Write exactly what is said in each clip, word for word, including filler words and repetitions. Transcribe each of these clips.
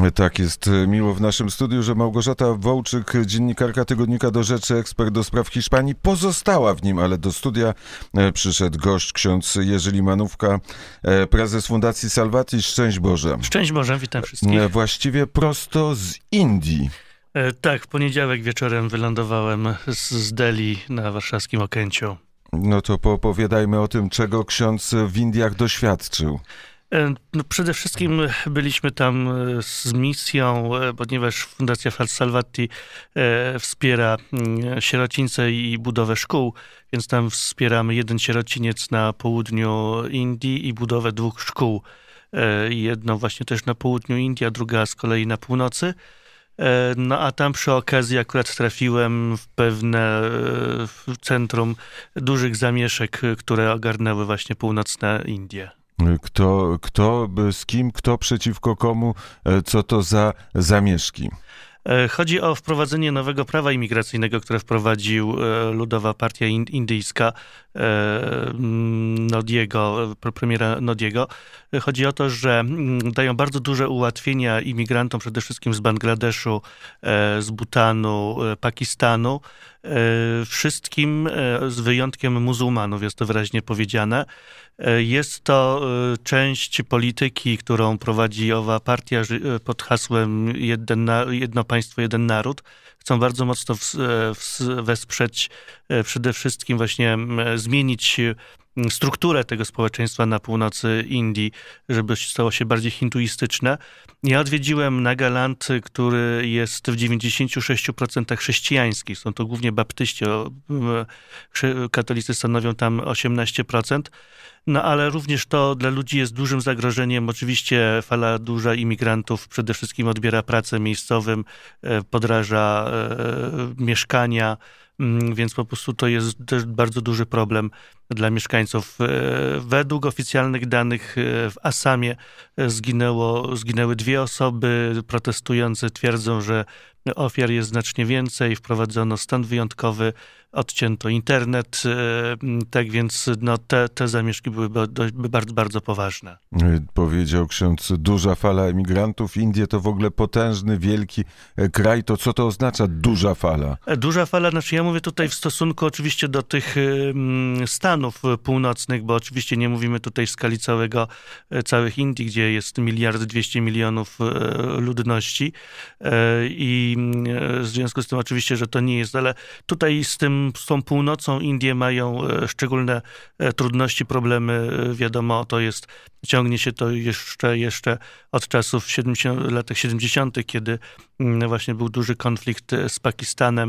Tak jest. Miło w naszym studiu, że Małgorzata Wołczyk, dziennikarka tygodnika Do Rzeczy, ekspert do spraw Hiszpanii, pozostała w nim, ale do studia przyszedł gość, ksiądz Jerzy Limanówka, prezes Fundacji Salvati. Szczęść Boże. Szczęść Boże, witam wszystkich. Właściwie prosto z Indii. Tak, w poniedziałek wieczorem wylądowałem z, z Delhi na warszawskim Okęciu. No to poopowiadajmy o tym, czego ksiądz w Indiach doświadczył. No przede wszystkim byliśmy tam z misją, ponieważ Fundacja Salvati wspiera sierocińce i budowę szkół, więc tam wspieramy jeden sierociniec na południu Indii i budowę dwóch szkół. Jedno właśnie też na południu Indii, a druga z kolei na północy. No a tam przy okazji akurat trafiłem w pewne centrum dużych zamieszek, które ogarnęły właśnie północne Indie. Kto, kto z kim, kto przeciwko komu, co to za zamieszki? Chodzi o wprowadzenie nowego prawa imigracyjnego, które wprowadził Ludowa Partia Indyjska Nodiego, premiera Nodiego. Chodzi o to, że dają bardzo duże ułatwienia imigrantom, przede wszystkim z Bangladeszu, z Butanu, Pakistanu, wszystkim z wyjątkiem muzułmanów, jest to wyraźnie powiedziane. Jest to część polityki, którą prowadzi owa partia pod hasłem jedno państwo, jeden naród. Chcą bardzo mocno wesprzeć, przede wszystkim właśnie zmienić strukturę tego społeczeństwa na północy Indii, żeby stało się bardziej hinduistyczne. Ja odwiedziłem Nagaland, który jest w dziewięćdziesięciu sześciu procentach chrześcijański. Są to głównie baptyści, katolicy stanowią tam osiemnaście procent. No ale również to dla ludzi jest dużym zagrożeniem. Oczywiście fala duża imigrantów przede wszystkim odbiera pracę miejscowym, podraża mieszkania, więc po prostu to jest też bardzo duży problem dla mieszkańców. Według oficjalnych danych w Assamie zginęło, zginęły dwie osoby. Protestujący twierdzą, że ofiar jest znacznie więcej. Wprowadzono stan wyjątkowy, odcięto internet. Tak więc no, te, te zamieszki były bardzo, bardzo poważne. Powiedział ksiądz, duża fala emigrantów. Indie to w ogóle potężny, wielki kraj. To co to oznacza duża fala? Duża fala, znaczy ja mówię tutaj w stosunku oczywiście do tych Stanów północnych, bo oczywiście nie mówimy tutaj w skali całego, całych Indii, gdzie jest miliard dwieście milionów ludności i w związku z tym oczywiście, że to nie jest, ale tutaj z tym, z tą północą Indie mają szczególne trudności, problemy, wiadomo, to jest, ciągnie się to jeszcze, jeszcze od czasów w latach siedemdziesiątych, kiedy właśnie był duży konflikt z Pakistanem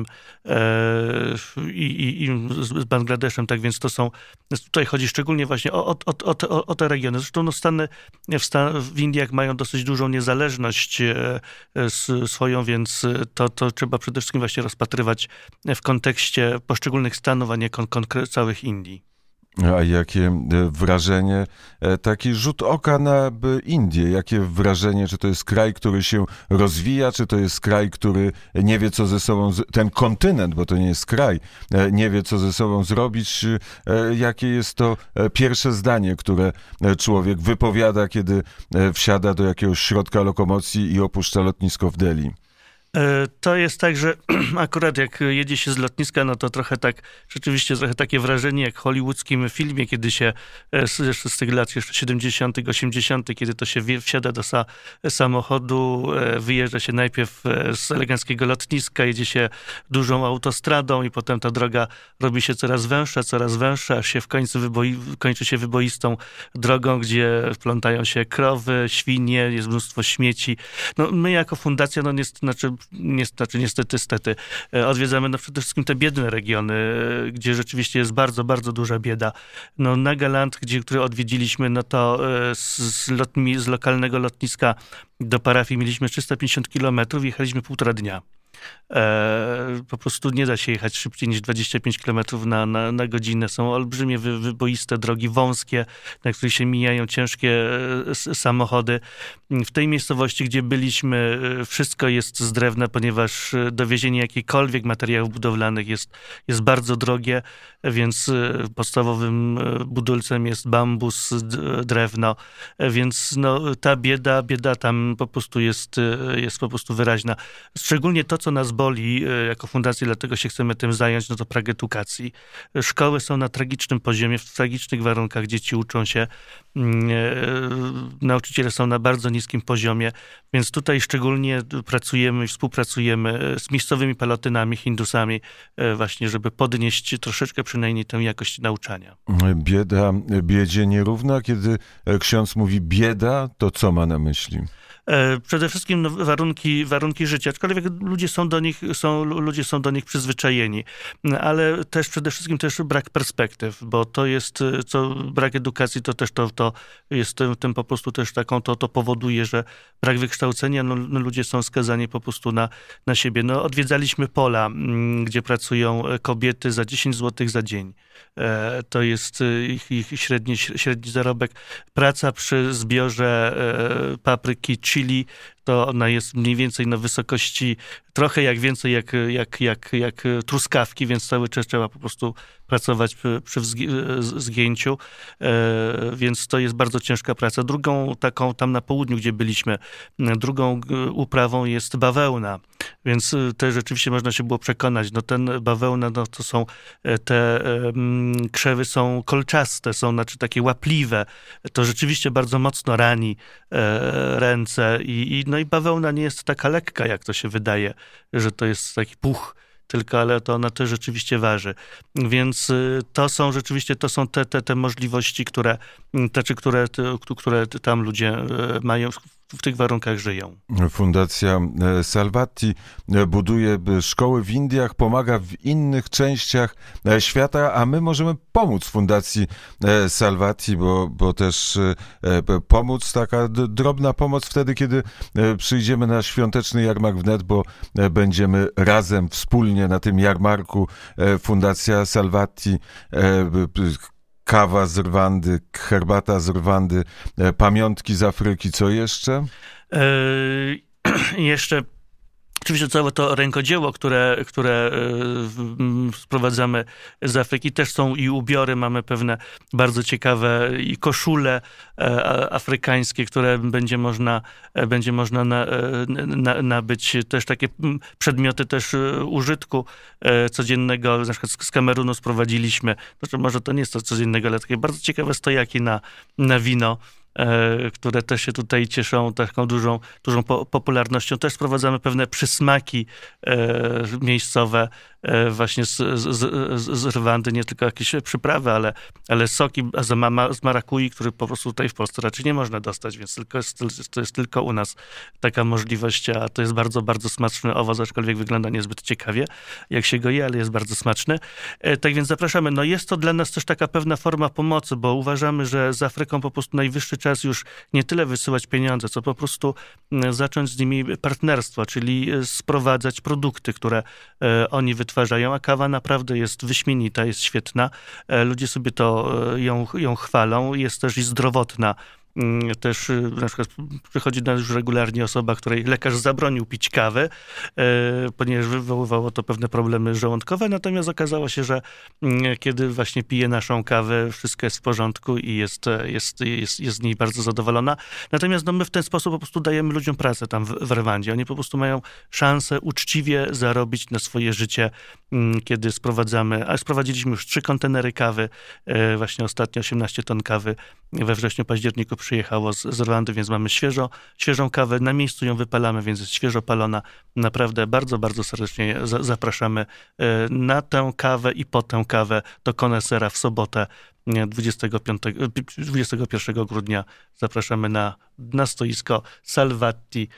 i, i, i z Bangladeszem, tak więc to są, tutaj chodzi szczególnie właśnie o, o, o, o, o te regiony. Zresztą no Stany w, Stan- w Indiach mają dosyć dużą niezależność swoją, więc to, to trzeba przede wszystkim właśnie rozpatrywać w kontekście poszczególnych stanów, a nie kon- kon- całych Indii. A jakie wrażenie, taki rzut oka na Indię, jakie wrażenie, czy to jest kraj, który się rozwija, czy to jest kraj, który nie wie, co ze sobą, ten kontynent, bo to nie jest kraj, nie wie, co ze sobą zrobić, jakie jest to pierwsze zdanie, które człowiek wypowiada, kiedy wsiada do jakiegoś środka lokomocji i opuszcza lotnisko w Delhi? To jest tak, że akurat jak jedzie się z lotniska, no to trochę tak, rzeczywiście trochę takie wrażenie jak w hollywoodzkim filmie, kiedy się jeszcze z tych lat jeszcze siedemdziesiątych, osiemdziesiątych, kiedy to się wsiada do sa- samochodu, wyjeżdża się najpierw z eleganckiego lotniska, jedzie się dużą autostradą i potem ta droga robi się coraz węższa, coraz węższa, aż się w końcu wyboi- kończy się wyboistą drogą, gdzie plątają się krowy, świnie, jest mnóstwo śmieci. No my jako fundacja, no niestety, znaczy Niestety, niestety, stety, odwiedzamy no przede wszystkim te biedne regiony, gdzie rzeczywiście jest bardzo, bardzo duża bieda. No Nagaland, gdzie, który odwiedziliśmy, no to z, z, lotmi, z lokalnego lotniska do parafii mieliśmy trzysta pięćdziesiąt kilometrów, jechaliśmy półtora dnia. E, po prostu nie da się jechać szybciej niż dwadzieścia pięć kilometrów na, na, na godzinę. Są olbrzymie, wy, wyboiste drogi, wąskie, na których się mijają ciężkie e, samochody. W tej miejscowości, gdzie byliśmy, e, wszystko jest z drewna, ponieważ dowiezienie jakichkolwiek materiałów budowlanych jest, jest bardzo drogie, więc e, podstawowym budulcem jest bambus, d, drewno, e, więc no, ta bieda, bieda tam po prostu jest, e, jest po prostu wyraźna. Szczególnie to, co nas boli jako fundacji, dlatego się chcemy tym zająć, no to brak edukacji. Szkoły są na tragicznym poziomie, w tragicznych warunkach, dzieci uczą się, nauczyciele są na bardzo niskim poziomie, więc tutaj szczególnie pracujemy i współpracujemy z miejscowymi palotynami, hindusami, właśnie, żeby podnieść troszeczkę przynajmniej tę jakość nauczania. Bieda biedzie nierówna. Kiedy ksiądz mówi bieda, to co ma na myśli? Przede wszystkim no, warunki, warunki życia, aczkolwiek ludzie są do nich, są, ludzie są do nich przyzwyczajeni, ale też przede wszystkim też brak perspektyw, bo to jest, co brak edukacji, to też to, to jest tym, tym po prostu też taką, to, to powoduje, że brak wykształcenia, no, no ludzie są skazani po prostu na, na siebie. No, odwiedzaliśmy pola, gdzie pracują kobiety za dziesięć złotych za dzień. To jest ich, ich średni, średni zarobek. Praca przy zbiorze papryki, chili, to ona jest mniej więcej na wysokości trochę jak więcej jak, jak, jak, jak truskawki, więc cały czas trzeba po prostu pracować przy, przy zgięciu, e, więc to jest bardzo ciężka praca. Drugą taką tam na południu, gdzie byliśmy, drugą uprawą jest bawełna, więc też rzeczywiście można się było przekonać, no ten bawełna, no to są te um, krzewy są kolczaste, są znaczy takie łapliwe, to rzeczywiście bardzo mocno rani e, ręce i, i no i bawełna nie jest taka lekka, jak to się wydaje, że to jest taki puch, tylko, ale to ona też rzeczywiście waży. Więc to są rzeczywiście, to są te, te, te możliwości, które, te, czy które, te, które tam ludzie mają, w tych warunkach żyją. Fundacja Salvati buduje szkoły w Indiach, pomaga w innych częściach świata, a my możemy pomóc Fundacji Salvati, bo, bo też pomóc, taka drobna pomoc wtedy, kiedy przyjdziemy na świąteczny jarmark wnet, bo będziemy razem, wspólnie na tym jarmarku. Fundacja Salvati, kawa z Rwandy, herbata z Rwandy, pamiątki z Afryki. Co jeszcze? Yy, jeszcze oczywiście całe to rękodzieło, które, które sprowadzamy z Afryki, też są i ubiory, mamy pewne bardzo ciekawe i koszule afrykańskie, które będzie można, będzie można na, na, nabyć, też takie przedmioty też użytku codziennego, na przykład z Kamerunu sprowadziliśmy, znaczy może to nie jest to codziennego, ale takie bardzo ciekawe stojaki na, na wino, które też się tutaj cieszą taką dużą, dużą popularnością. Też sprowadzamy pewne przysmaki e, miejscowe e, właśnie z, z, z, z Rwandy, nie tylko jakieś przyprawy, ale, ale soki z, ma, z marakui, który po prostu tutaj w Polsce raczej nie można dostać, więc tylko jest, to jest tylko u nas taka możliwość, a to jest bardzo, bardzo smaczny owoc, aczkolwiek wygląda niezbyt ciekawie, jak się go je, ale jest bardzo smaczny. E, tak więc zapraszamy. No jest to dla nas też taka pewna forma pomocy, bo uważamy, że z Afryką po prostu najwyższy czas już nie tyle wysyłać pieniądze, co po prostu zacząć z nimi partnerstwo, czyli sprowadzać produkty, które oni wytwarzają, a kawa naprawdę jest wyśmienita, jest świetna. Ludzie sobie to ją, ją chwalą, jest też i zdrowotna. Też na przykład przychodzi do nas już regularnie osoba, której lekarz zabronił pić kawy, ponieważ wywoływało to pewne problemy żołądkowe, natomiast okazało się, że kiedy właśnie pije naszą kawę, wszystko jest w porządku i jest, jest, jest, jest z niej bardzo zadowolona. Natomiast no, my w ten sposób po prostu dajemy ludziom pracę tam w, w Rwandzie. Oni po prostu mają szansę uczciwie zarobić na swoje życie, kiedy sprowadzamy, a sprowadziliśmy już trzy kontenery kawy, właśnie ostatnio osiemnaście ton kawy we wrześniu, październiku przyjechało z, z Rwandy, więc mamy świeżo, świeżą kawę, na miejscu ją wypalamy, więc jest świeżo palona. Naprawdę bardzo, bardzo serdecznie za, zapraszamy na tę kawę i po tę kawę do konesera w sobotę dwudziestego piątego, dwudziestego pierwszego grudnia zapraszamy na, na stoisko Salvati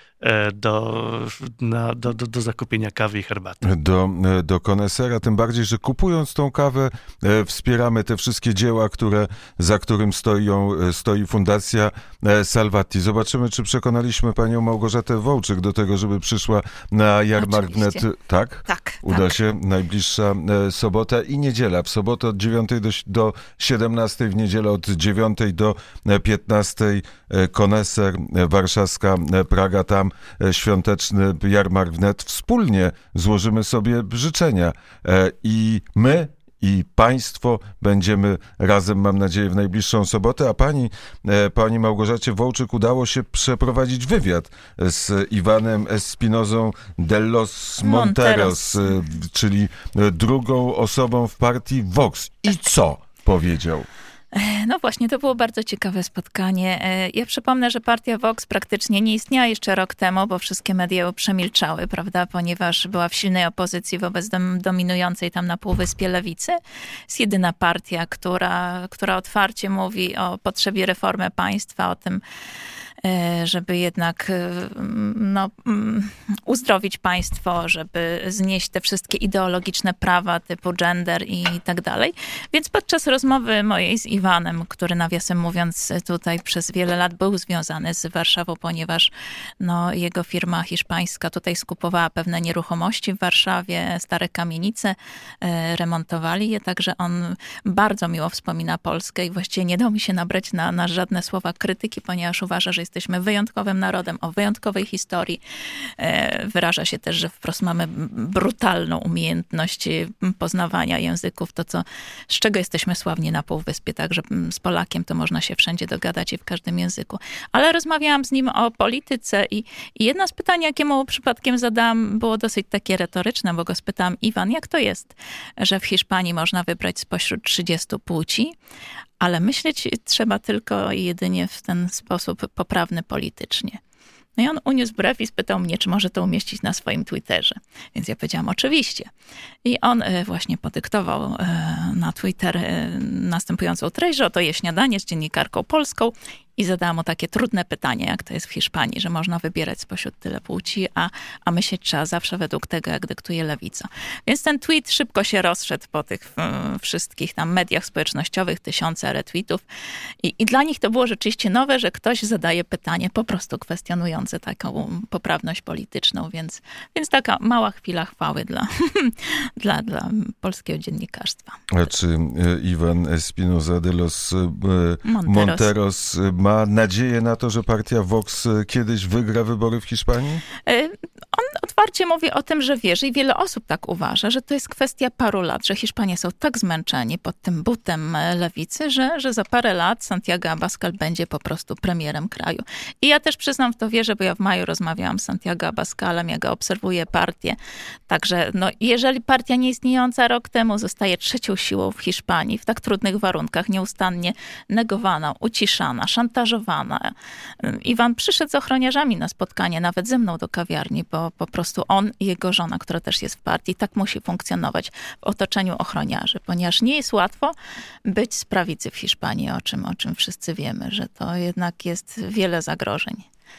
do, na, do, do, do zakupienia kawy i herbaty. Do, do konesera, tym bardziej, że kupując tą kawę wspieramy te wszystkie dzieła, które, za którym stoją, stoi Fundacja Salvati. Zobaczymy, czy przekonaliśmy panią Małgorzatę Wołczyk do tego, żeby przyszła na jarmark wnet. Tak? Tak. Uda tak. się. Najbliższa sobota i niedziela. W sobotę od dziewiątej do, do siedemnastej, w niedzielę od dziewiątej do piętnastej koneser, warszawska Praga, tam świąteczny jarmark wnet. Wspólnie złożymy sobie życzenia i my i państwo będziemy razem, mam nadzieję, w najbliższą sobotę, a pani, pani Małgorzacie Wołczyk udało się przeprowadzić wywiad z Iwanem Espinozą de los Monteros, Monteros. czyli drugą osobą w partii Vox. I co powiedział? No właśnie, to było bardzo ciekawe spotkanie. Ja przypomnę, że partia Vox praktycznie nie istniała jeszcze rok temu, bo wszystkie media ją przemilczały, prawda, ponieważ była w silnej opozycji wobec dom, dominującej tam na Półwyspie lewicy. Jest jedyna partia, która, która otwarcie mówi o potrzebie reformy państwa, o tym, żeby jednak no, uzdrowić państwo, żeby znieść te wszystkie ideologiczne prawa typu gender i tak dalej. Więc podczas rozmowy mojej z Iwanem, który nawiasem mówiąc tutaj przez wiele lat był związany z Warszawą, ponieważ no, jego firma hiszpańska tutaj skupowała pewne nieruchomości w Warszawie, stare kamienice, remontowali je, także on bardzo miło wspomina Polskę i właściwie nie dał mi się nabrać na, na żadne słowa krytyki, ponieważ uważa, że jesteśmy wyjątkowym narodem, o wyjątkowej historii. Wyraża się też, że wprost mamy brutalną umiejętność poznawania języków, to co, z czego jesteśmy sławni na Półwyspie, także z Polakiem to można się wszędzie dogadać i w każdym języku. Ale rozmawiałam z nim o polityce i, i jedno z pytań, jakie mu przypadkiem zadałam, było dosyć takie retoryczne, bo go spytałam: Iwan, jak to jest, że w Hiszpanii można wybrać spośród trzydziestu płci, ale myśleć trzeba tylko i jedynie w ten sposób poprawny politycznie. No i on uniósł brew i spytał mnie, czy może to umieścić na swoim Twitterze. Więc ja powiedziałam, oczywiście. I on właśnie podyktował na Twitter następującą treść, że oto je śniadanie z dziennikarką polską i zadałam mu takie trudne pytanie, jak to jest w Hiszpanii, że można wybierać spośród tyle płci, a, a myśleć trzeba zawsze według tego, jak dyktuje lewica. Więc ten tweet szybko się rozszedł po tych wszystkich tam mediach społecznościowych, tysiące retweetów i, i dla nich to było rzeczywiście nowe, że ktoś zadaje pytanie po prostu kwestionujące taką poprawność polityczną, więc, więc taka mała chwila chwały dla, dla, dla polskiego dziennikarstwa. A czy Iwan Espinoza de los Monteros, Monteros ma nadzieję na to, że partia Vox kiedyś wygra wybory w Hiszpanii? On otwarcie mówi o tym, że wierzy i wiele osób tak uważa, że to jest kwestia paru lat, że Hiszpanie są tak zmęczeni pod tym butem lewicy, że, że za parę lat Santiago Abascal będzie po prostu premierem kraju. I ja też przyznam w to wierzę, bo ja w maju rozmawiałam z Santiago Abascalem, ja go obserwuję partię. Także no, jeżeli partia nieistniejąca rok temu zostaje trzecią siłą w Hiszpanii, w tak trudnych warunkach, nieustannie negowana, uciszana, szantażowana. Iwan przyszedł z ochroniarzami na spotkanie, nawet ze mną do kawiarni, bo po prostu on i jego żona, która też jest w partii, tak musi funkcjonować w otoczeniu ochroniarzy, ponieważ nie jest łatwo być z prawicy w Hiszpanii, o czym, o czym wszyscy wiemy, że to jednak jest wiele zagrożeń.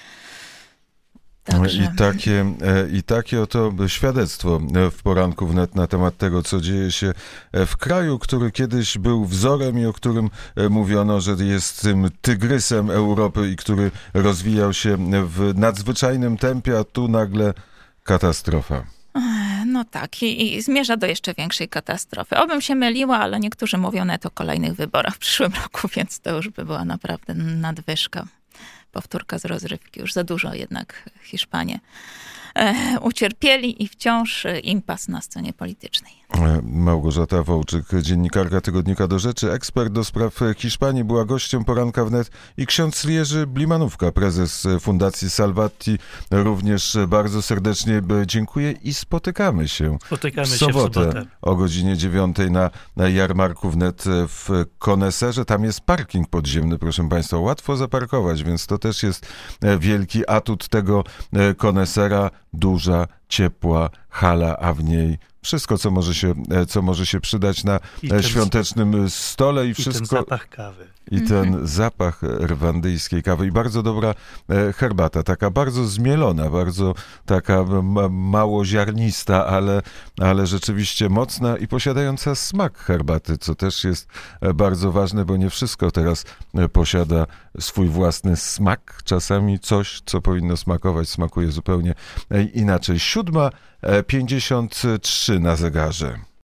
Także. I takie, I takie oto świadectwo w poranku wnet na temat tego, co dzieje się w kraju, który kiedyś był wzorem i o którym mówiono, że jest tym tygrysem Europy i który rozwijał się w nadzwyczajnym tempie, a tu nagle katastrofa. No tak, i, i zmierza do jeszcze większej katastrofy. Obym się myliła, ale niektórzy mówią nawet o kolejnych wyborach w przyszłym roku, więc to już by była naprawdę nadwyżka. Powtórka z rozrywki. Już za dużo jednak Hiszpanie e, ucierpieli i wciąż impas na scenie politycznej. Małgorzata Wołczyk, dziennikarka Tygodnika Do Rzeczy, ekspert do spraw Hiszpanii, była gościem poranka wnet i ksiądz Jerzy Blimanówka, prezes Fundacji Salvati. Również bardzo serdecznie dziękuję i spotykamy się spotykamy w sobotę, się w sobotę o godzinie dziewiątej na, na jarmarku wnet w Koneserze. Tam jest parking podziemny, proszę państwa, łatwo zaparkować, więc to też jest wielki atut tego Konesera, duża ciepła hala, a w niej wszystko, co może się, co może się przydać na I świątecznym ten, stole i i wszystko. ten zapach kawy. I ten zapach rwandyjskiej kawy i bardzo dobra herbata, taka bardzo zmielona, bardzo taka ma, mało ziarnista, ale, ale rzeczywiście mocna i posiadająca smak herbaty, co też jest bardzo ważne, bo nie wszystko teraz posiada swój własny smak. Czasami coś, co powinno smakować, smakuje zupełnie inaczej. Siódma pięćdziesiąt trzy na zegarze.